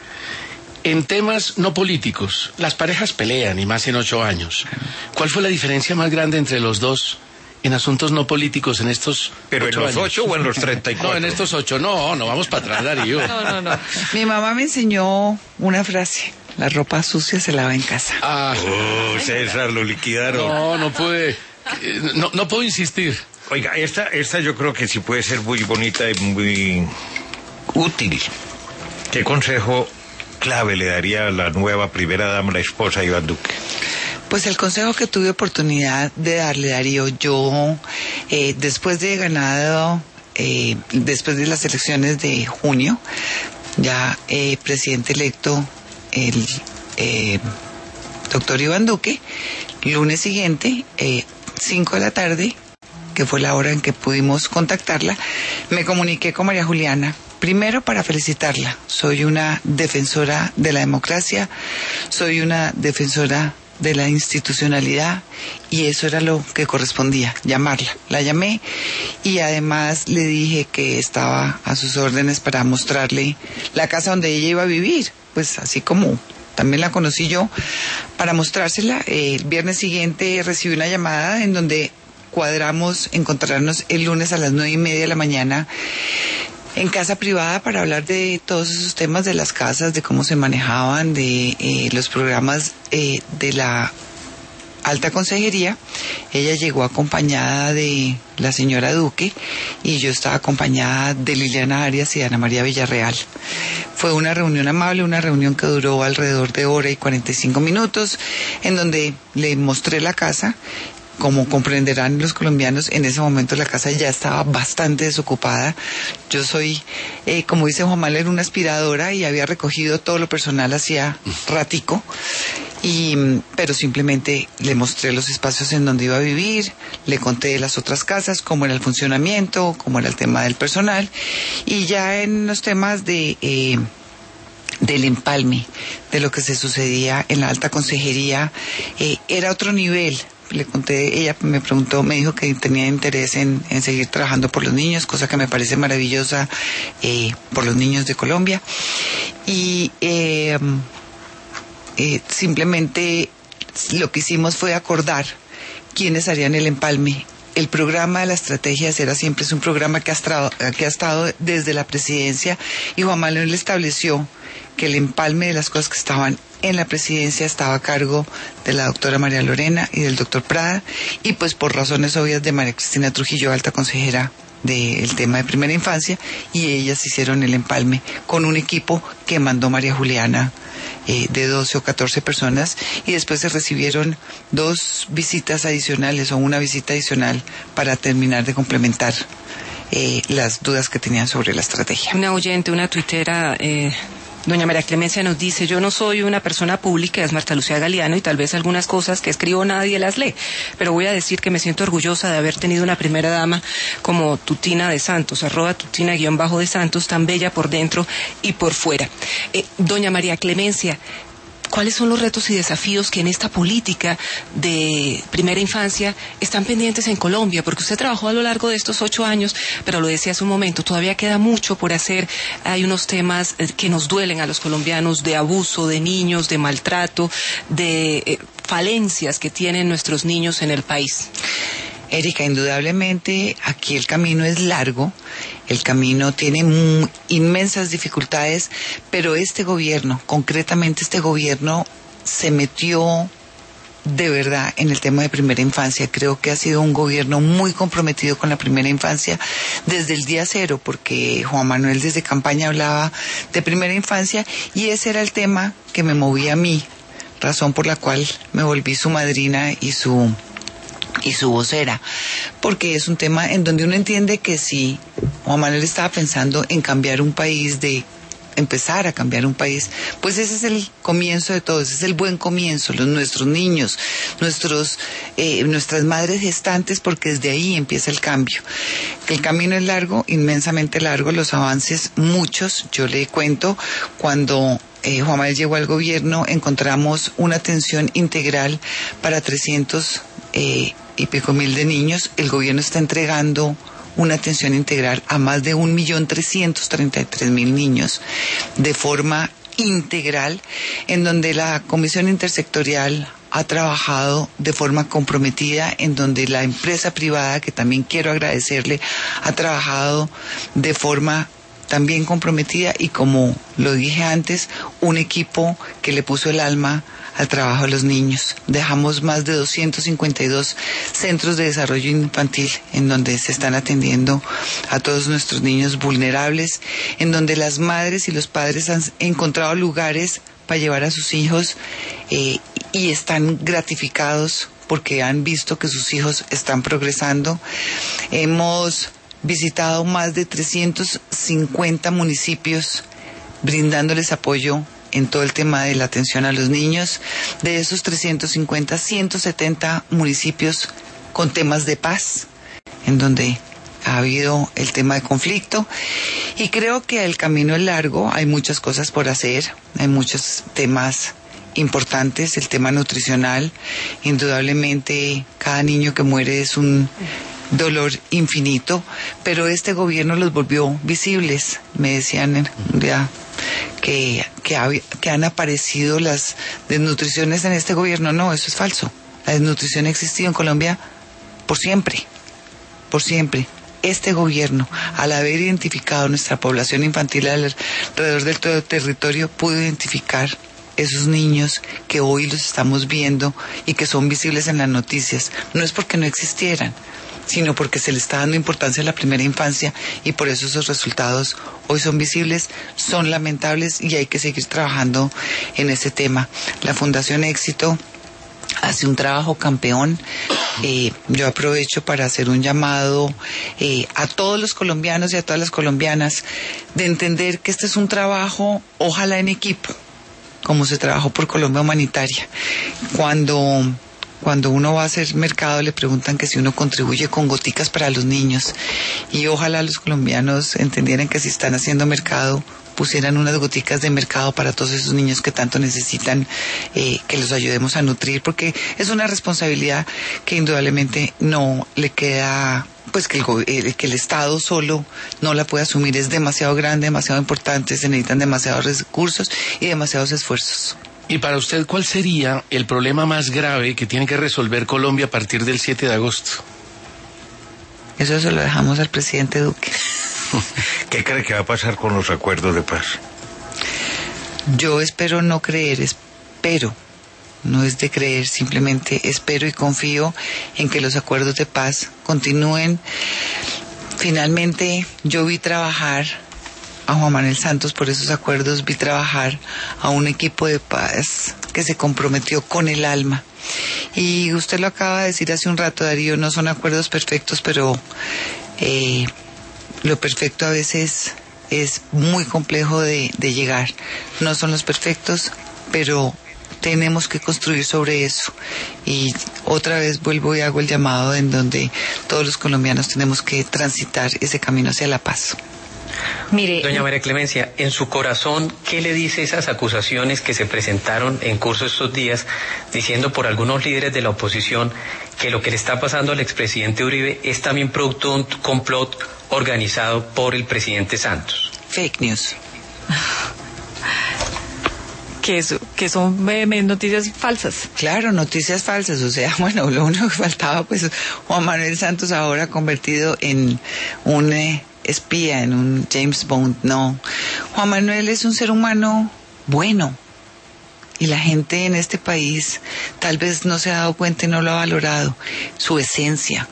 En temas no políticos, las parejas pelean, y más en ocho años. ¿Cuál fue la diferencia más grande entre los dos en asuntos no políticos en estos ¿Pero en ocho los años? ocho o en los treinta y cuatro? No, en estos ocho, no, no, vamos para atrás, Darío. No, no, no. Mi mamá me enseñó una frase: la ropa sucia se lava en casa. Ah, Oh, César, lo liquidaron. no, no puede, eh, no, no puedo insistir. Oiga, esta, esta yo creo que sí puede ser muy bonita y muy útil. ¿Qué consejo clave le daría a la nueva primera dama, la esposa de Iván Duque? Pues el consejo que tuve oportunidad de darle, Darío, yo eh, después de ganado, eh, después de las elecciones de junio, ya eh, presidente electo el eh, doctor Iván Duque, lunes siguiente, eh, cinco de la tarde, que fue la hora en que pudimos contactarla, me comuniqué con María Juliana. Primero, para felicitarla. Soy una defensora de la democracia, soy una defensora de la institucionalidad y eso era lo que correspondía, llamarla. La llamé y además le dije que estaba a sus órdenes para mostrarle la casa donde ella iba a vivir, pues así como también la conocí yo, para mostrársela. El viernes siguiente recibí una llamada en donde cuadramos encontrarnos el lunes a las nueve y media de la mañana en casa privada para hablar de todos esos temas de las casas, de cómo se manejaban, de eh, los programas eh, de la alta consejería. Ella llegó acompañada de la señora Duque y yo estaba acompañada de Liliana Arias y de Ana María Villarreal. Fue una reunión amable, una reunión que duró alrededor de hora y cuarenta y cinco minutos, en donde le mostré la casa. Como comprenderán los colombianos, en ese momento la casa ya estaba bastante desocupada. Yo soy, eh, como dice Juan Manuel, una aspiradora y había recogido todo lo personal hacía ratico. Y, pero simplemente le mostré los espacios en donde iba a vivir, le conté de las otras casas, cómo era el funcionamiento, cómo era el tema del personal. Y ya en los temas de... Eh, del empalme, de lo que se sucedía en la alta consejería, eh, era otro nivel. Le conté, ella me preguntó, me dijo que tenía interés en, en seguir trabajando por los niños, cosa que me parece maravillosa, eh, por los niños de Colombia. Y eh, eh, simplemente lo que hicimos fue acordar quiénes harían el empalme. El programa de la estrategia era siempre es un programa que ha, estado, que ha estado desde la presidencia y Juan Manuel estableció que el empalme de las cosas que estaban en la presidencia estaba a cargo de la doctora María Lorena y del doctor Prada y pues por razones obvias de María Cristina Trujillo, alta consejera del tema de primera infancia, y ellas hicieron el empalme con un equipo que mandó María Juliana eh, de doce o catorce personas y después se recibieron dos visitas adicionales o una visita adicional para terminar de complementar eh, las dudas que tenían sobre la estrategia. Una oyente, una tuitera... Eh... Doña María Clemencia nos dice, yo no soy una persona pública, es Marta Lucía Galeano, y tal vez algunas cosas que escribo nadie las lee, pero voy a decir que me siento orgullosa de haber tenido una primera dama como Tutina de Santos, arroba Tutina guión bajo de Santos, tan bella por dentro y por fuera. Eh, Doña María Clemencia, ¿cuáles son los retos y desafíos que en esta política de primera infancia están pendientes en Colombia? Porque usted trabajó a lo largo de estos ocho años, pero lo decía hace un momento, todavía queda mucho por hacer. Hay unos temas que nos duelen a los colombianos de abuso de niños, de maltrato, de eh, falencias que tienen nuestros niños en el país. Erika, indudablemente aquí el camino es largo, el camino tiene muy, inmensas dificultades, pero este gobierno, concretamente este gobierno, se metió de verdad en el tema de primera infancia. Creo que ha sido un gobierno muy comprometido con la primera infancia desde el día cero, porque Juan Manuel desde campaña hablaba de primera infancia y ese era el tema que me movía a mí, razón por la cual me volví su madrina y su... y su vocera, porque es un tema en donde uno entiende que si Juan Manuel estaba pensando en cambiar un país, de empezar a cambiar un país, pues ese es el comienzo de todo, ese es el buen comienzo, los nuestros niños, nuestros eh, nuestras madres gestantes, porque desde ahí empieza el cambio. El camino es largo, inmensamente largo, los avances muchos. Yo le cuento, cuando eh, Juan Manuel llegó al gobierno, encontramos una atención integral para trescientos eh, y pico mil de niños. El gobierno está entregando una atención integral a más de un millón trescientos treinta y tres mil niños de forma integral, en donde la Comisión Intersectorial ha trabajado de forma comprometida, en donde la empresa privada, que también quiero agradecerle, ha trabajado de forma también comprometida, y como lo dije antes, un equipo que le puso el alma al trabajo de los niños. Dejamos más de doscientos cincuenta y dos centros de desarrollo infantil en donde se están atendiendo a todos nuestros niños vulnerables, en donde las madres y los padres han encontrado lugares para llevar a sus hijos eh, y están gratificados porque han visto que sus hijos están progresando. Hemos visitado más de trescientos cincuenta municipios brindándoles apoyo en todo el tema de la atención a los niños. De esos trescientos cincuenta, ciento setenta municipios con temas de paz, en donde ha habido el tema de conflicto. Y creo que el camino es largo, hay muchas cosas por hacer, hay muchos temas importantes. El tema nutricional, indudablemente cada niño que muere es un dolor infinito, pero este gobierno los volvió visibles. Me decían un día que, que, ha, que han aparecido las desnutriciones en este gobierno. No, eso es falso. La desnutrición ha existido en Colombia por siempre, por siempre. Este gobierno, al haber identificado nuestra población infantil alrededor del todo el territorio, pudo identificar esos niños que hoy los estamos viendo y que son visibles en las noticias. No es porque no existieran, sino porque se le está dando importancia a la primera infancia, y por eso esos resultados hoy son visibles, son lamentables, y hay que seguir trabajando en ese tema. La Fundación Éxito hace un trabajo campeón. Eh, yo aprovecho para hacer un llamado eh, a todos los colombianos y a todas las colombianas de entender que este es un trabajo, ojalá en equipo, como se trabajó por Colombia Humanitaria. Cuando Cuando uno va a hacer mercado le preguntan que si uno contribuye con goticas para los niños, y ojalá los colombianos entendieran que si están haciendo mercado pusieran unas goticas de mercado para todos esos niños que tanto necesitan, eh, que los ayudemos a nutrir, porque es una responsabilidad que indudablemente no le queda, pues que el, que el Estado solo no la puede asumir. Es demasiado grande, demasiado importante, se necesitan demasiados recursos y demasiados esfuerzos. Y para usted, ¿cuál sería el problema más grave que tiene que resolver Colombia a partir del siete de agosto? Eso se lo dejamos al presidente Duque. ¿Qué cree que va a pasar con los acuerdos de paz? Yo espero no creer, espero, no es de creer, simplemente espero y confío en que los acuerdos de paz continúen. Finalmente, yo vi trabajar a Juan Manuel Santos por esos acuerdos, vi trabajar a un equipo de paz que se comprometió con el alma. Y usted lo acaba de decir hace un rato, Darío, no son acuerdos perfectos, pero eh, lo perfecto a veces es muy complejo de, de llegar. No son los perfectos, pero tenemos que construir sobre eso. Y otra vez vuelvo y hago el llamado en donde todos los colombianos tenemos que transitar ese camino hacia la paz. Mire, Doña María Clemencia, en su corazón, ¿qué le dice esas acusaciones que se presentaron en curso estos días, diciendo por algunos líderes de la oposición que lo que le está pasando al expresidente Uribe es también producto de un complot organizado por el presidente Santos? Fake news. que, es, que son eh, noticias falsas. Claro, noticias falsas, o sea, bueno, lo único que faltaba, pues, Juan Manuel Santos ahora convertido en un eh, espía, en un James Bond. No, Juan Manuel es un ser humano bueno, y la gente en este país tal vez no se ha dado cuenta y no lo ha valorado. Su esencia,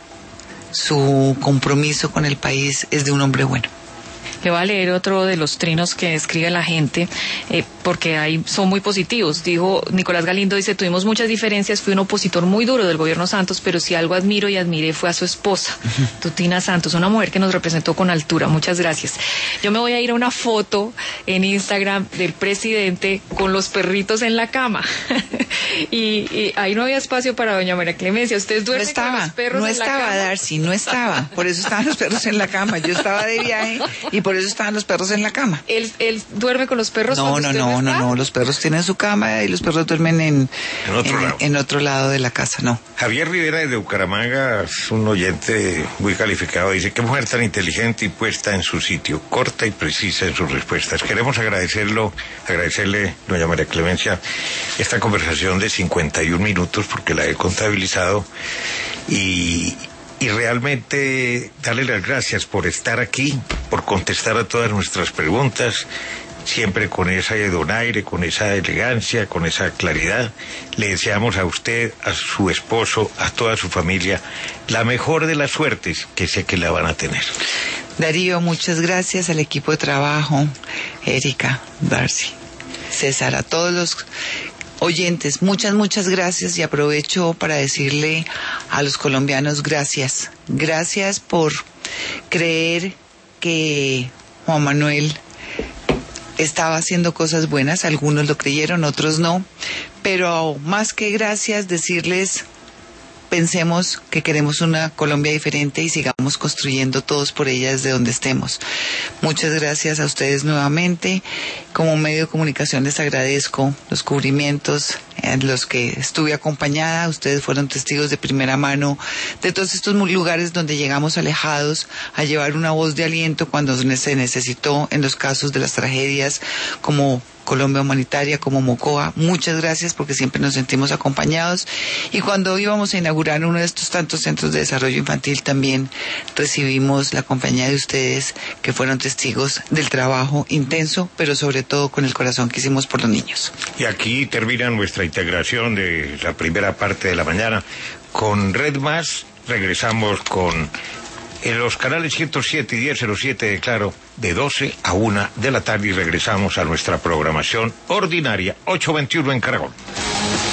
su compromiso con el país es de un hombre bueno. Le voy a leer otro de los trinos que escribe la gente, eh, porque ahí son muy positivos. Dijo, Nicolás Galindo dice, tuvimos muchas diferencias, fui un opositor muy duro del gobierno Santos, pero si algo admiro y admiré fue a su esposa, Tutina Santos, una mujer que nos representó con altura. Muchas gracias. Yo me voy a ir a una foto en Instagram del presidente con los perritos en la cama. y, y ahí no había espacio para doña María Clemencia. ¿Ustedes duermen no estaba, con los perros no en la estaba, cama? Darcy, no estaba. Por eso estaban los perros en la cama. Yo estaba de viaje y por eso estaban los perros en la cama. ¿Él, él duerme con los perros? No, no, no, no, no. Los perros tienen su cama y los perros duermen en, en, otro, en, lado. en otro lado de la casa, no. Javier Rivera de Bucaramanga es un oyente muy calificado. Dice, qué mujer tan inteligente y puesta en su sitio, corta y precisa en sus respuestas. Queremos agradecerlo, agradecerle, doña María Clemencia, esta conversación de cincuenta y un minutos, porque la he contabilizado, y... Y realmente darle las gracias por estar aquí, por contestar a todas nuestras preguntas, siempre con ese donaire, con esa elegancia, con esa claridad. Le deseamos a usted, a su esposo, a toda su familia, la mejor de las suertes, que sé que la van a tener. Darío, muchas gracias al equipo de trabajo, Erika, Darcy, César, a todos los oyentes, muchas, muchas gracias, y aprovecho para decirle a los colombianos gracias. Gracias por creer que Juan Manuel estaba haciendo cosas buenas. Algunos lo creyeron, otros no. Pero más que gracias, decirles, pensemos que queremos una Colombia diferente y sigamos construyendo todos por ella desde donde estemos. Muchas gracias a ustedes nuevamente. Como medio de comunicación les agradezco los cubrimientos en los que estuve acompañada. Ustedes fueron testigos de primera mano de todos estos lugares donde llegamos alejados a llevar una voz de aliento cuando se necesitó en los casos de las tragedias como Colombia Humanitaria, como Mocoa. Muchas gracias, porque siempre nos sentimos acompañados. Y cuando íbamos a inaugurar uno de estos tantos centros de desarrollo infantil, también recibimos la compañía de ustedes, que fueron testigos del trabajo intenso, pero sobre todo con el corazón que hicimos por los niños. Y aquí termina nuestra integración de la primera parte de la mañana. Con Red Más regresamos con en los canales ciento siete y diez cero siete de Claro, de doce a una de la tarde, y regresamos a nuestra programación ordinaria, ocho veintiuno en Caracol.